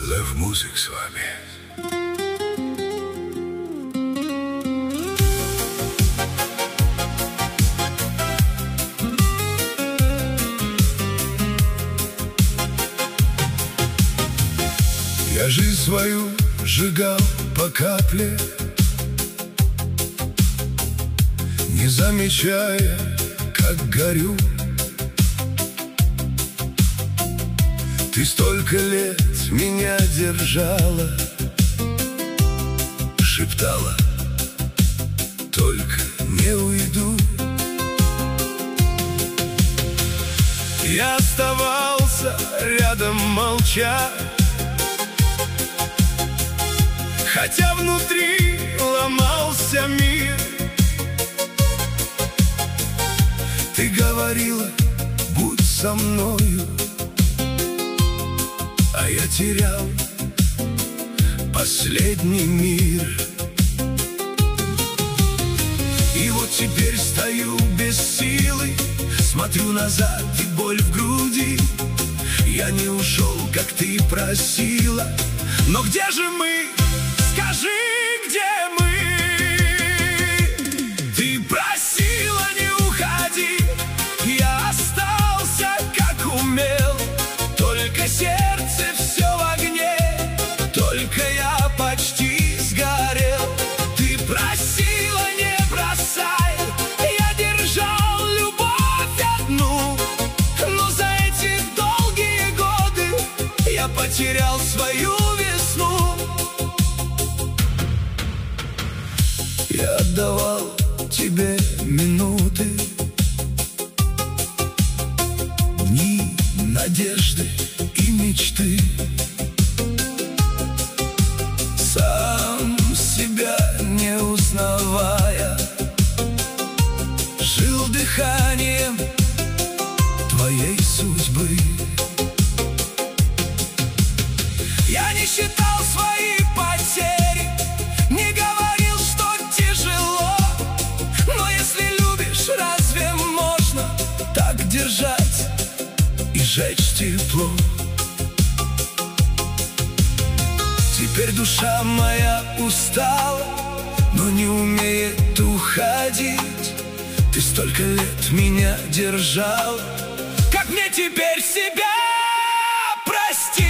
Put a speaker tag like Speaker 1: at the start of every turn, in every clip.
Speaker 1: Лев Музик с вами. Я жизнь свою сжигал по капле, не замечая, как горю. Ты столько лет меня держала, шептала: только не уйду. Я оставался рядом молча, хотя внутри ломался мир. Ты говорила: будь со мною, а я терял последний мир. И вот теперь стою без силы, смотрю назад и боль в груди. Я не ушел, как ты просила, но где же мы? Скажи, где мы? Ты просила не уходи, я остался, как умел. Только сердце все в огне, только я почти сгорел. Ты просила не бросай, я держал любовь одну, но за эти долгие годы я потерял свою весну. Я отдавал тебе минуты, дни, надежды и мечты. Сам себя не узнавая, жил дыханием твоей судьбы. Я не считал свои потери, не говорил, что тяжело. Но если любишь, разве можно так держать и жечь тепло? Теперь душа моя устала, но не умеет уходить. Ты столько лет меня держала, как мне теперь себя простить?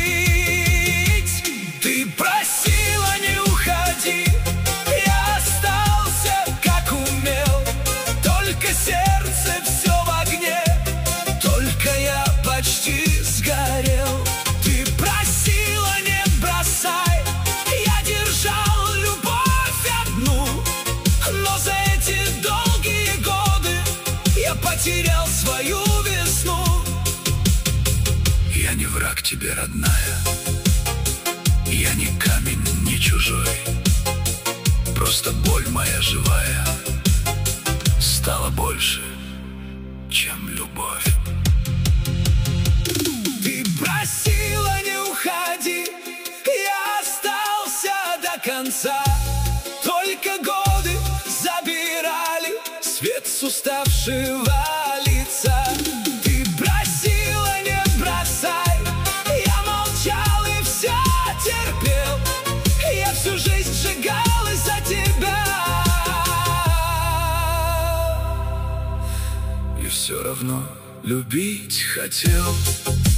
Speaker 1: Ты просила не уходи, я остался, как умел. Только сердце все в огне, только я почти сгорел. Ты просила не бросай, я держал любовь одну, но за эти долгие годы я потерял свою весну. Я не враг тебе, родная, я не камень, не чужой. Просто боль моя живая стала больше, чем любовь. Ты просила не уходи, я остался до конца. Только годы забирали свет с уставшего лица. Ты просила не бросай, я молчал и все терпел. Я всю жизнь сжигал из-за тебя, и все равно любить хотел.